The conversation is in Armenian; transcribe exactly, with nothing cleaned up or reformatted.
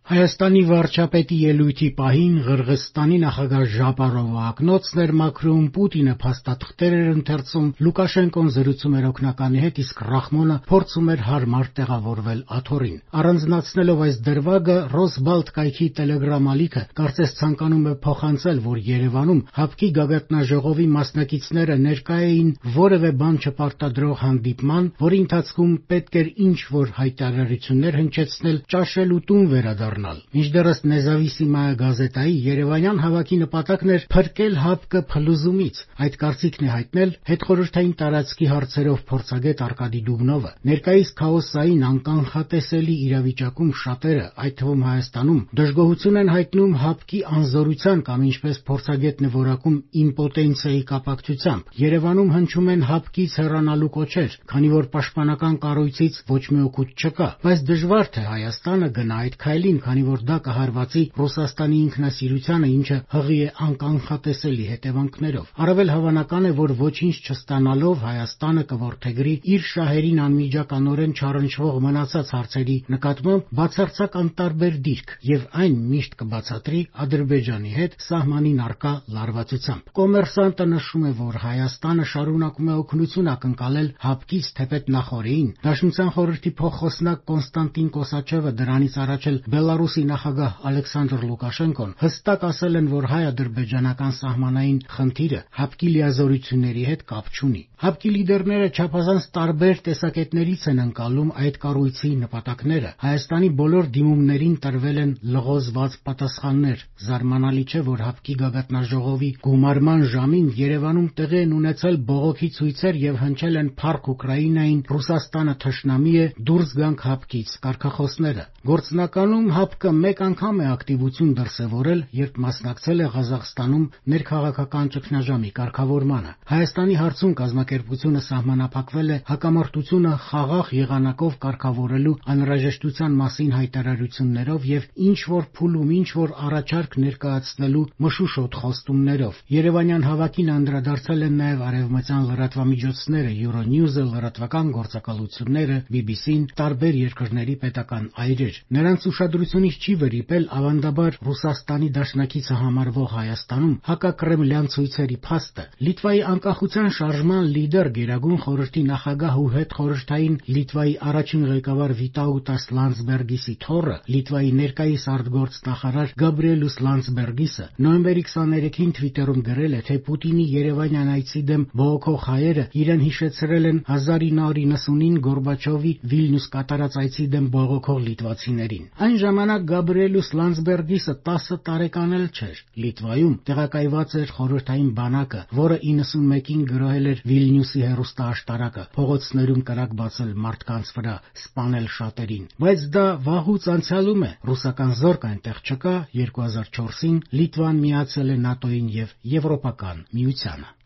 Հայաստանի վարչապետի ելույթի պահին Ղրղըզստանի նախագահ Ժապարովի ակնոցն էր մաքրում, Պուտինը փաստաթղթեր էր ընթերցում, Լուկաշենկոն զրուցում էր օգնականի հետ, իսկ Ռախմոնը փորձում էր հարմար տեղավորվել աթոռին։ Առանձնացնելով այս դրվագը, Ռոսբալտ կայքի Տելեգրամ ալիքը կարծես ցանկանում է փոխանցել, որ Երևանում ՀԱՊԿ-ի գագաթնաժողովի մասնակիցները ներկա էին որևէ բան չպարտադրող հանդիպման, որի ընթացքում պետք էր ինչ-որ հայտարարություններ հնչեցնել, ճաշել ու տուն վերադառնալ։ Մինչդեռս Նեզավիսիմայա գազետայի երևանյան հավաքի նպատակն էր փրկել ՀԱՊԿ փլուզումից։ Այդ կարծիքն է հայտնել հետխորհրդային տարածքի հարցերով փորձագետ Արկադի Դուբնովը։ Ներկայիս քաոսային, անկանխատեսելի իրավիճակում շատերը, այդ թվում Հայաստանում, դժգոհություն են հայտնում ՀԱՊԿ-ի անզորության կամ ինչպես փորձագետն է որակում իմպոտենցիայի կապակցությամբ։ Երևանում հնչում են ՀԱՊԿ-ից հեռանալու կոչեր, քանի որ պաշտպանական կառույցից ոչ մի օգուտ չկա, բայց դժվար թե Հայաստանը գնա այդ քայլին, քանի որ դա կհարվածի Ռուսաստանի ինքնասիրությանը, ինչը հղի է անկանխատեսելի հետևանքներով։ Առավել հավանական է, որ ոչինչ չստանալով Հայաստանը կորդեգրի իր շահերին անմիջականորեն չառնչվող մնացած հարցերի նկատմամբ բացարձակ անտարբեր դիրք եւ այն միշտ կբացատրի Ադրբեջանի հետ սահմանին առկա լարվածությամբ։ Կոմերսանտը նշում է, որ Հայաստանը շարունակում է օգնություն ակնկալել ՀԱՊԿ-ից, թեպետ նախորդին Դաշնության խորհրդի փոխխոսնակ Կոնստանտին Կոսաչևը, դրանից առաջ էլ Բելարուսի նախագահ Ալեքսանդր Լուկաշենկոն հստակ ասել են, որ հայ-ադրբեջանական սահմանային խնդիրը ՀԱՊԿ-ի լիազորությունների հետ կապ չունի։ ՀԱՊԿ-ի լիդերները չափազանց տարբեր տեսակետներից են ընկալում այդ կառույցի նպատակները։ Հայաստանի բոլոր դիմումներին տրվել են լղոզված պատասխաններ։ Զարմանալի չէ, որ ՀԱՊԿ-ի գագաթնաժողովի գումարման ժամին Երևանում տեղի են ունեցել բողոքի ցույցեր եւ հնչել են «Փառք Ուկրաինային», «Ռուսաստանը թշնամի է», «Դուրս գանք ՀԱՊԿ-ից» կարգախոսները։ Գործնականում ՀԱՊԿ-ը մեկ անգամ է ակտիվություն դրսևորել, երբ մասնակցել է Ղազախստանում ներքաղաքական ճգնաժամի կարգավորմանը։ Հայաստանի հարցում կազմակերպությունը սահմանափակվել է հակամարտությունը խաղաղ եղանակով կարգավորելու անհրաժեշտության մասին հայտարարություններով եւ ինչ-որ փուլում ինչ-որ առաջարկ ներկայացնելու մշուշոտ խոստումներով։ Երևանյան հավաքին անդրադարձել են նաեւ արևմտյան լրատվամիջոցները, Euronews-ը, լրատվական գործակալությունները, բի բի սին, տարբեր երկրների պետական այրեր։ Նրանց ուշադրությունից չի վրիպել ավանդաբար Ռուսաստանի դաշնակիցը համարվող Հայաստանում հակակրեմլյան ցույցերի փաստը։ Լիտվայի անկախության շարժման լիդեր, Գերագույն խորհրդի նախագահ ու հետխորհրդային Լիտվայի առաջին ղեկավար Վիտաուտաս Լանdsբերգիսի թոռը, Լիտվայի ներկայիս արտգործնախարար Գաբրիելուս Լանdsբերգիսը նոյեմբերի քսաներեքին Թվիտերում գրել է, թե Պուտինի Երևանյան այցի դեմ բողոքող հայերը իրեն հիշեցրել են հազար ինը հարյուր նվաթյանին Գորբաչովի Վիլնյուս կատարած այցի դեմ բողոքող լիտվացիներին։ Այն ժամանակ Գաբրիելուս Լանdsբերգիսը տասը տարեկան էլ չէր։ Լիտվայում տեղակայված էր խորհրդային բանակը, որը իննսունմեկին գրոհել էր Վիլնյուսի հեռուստաաշտարակը, փողոցներում կրակ բացել մարդկանց վրա, սպանել շատերին։ Բայց դա վաղուց անցյալում է։ Ռուսական զորք այնտեղ չկա։ երկու հազար չորսին Լիտվան միացել է ՆԱՏՕ-ին եւ Եվրոպական միությանը։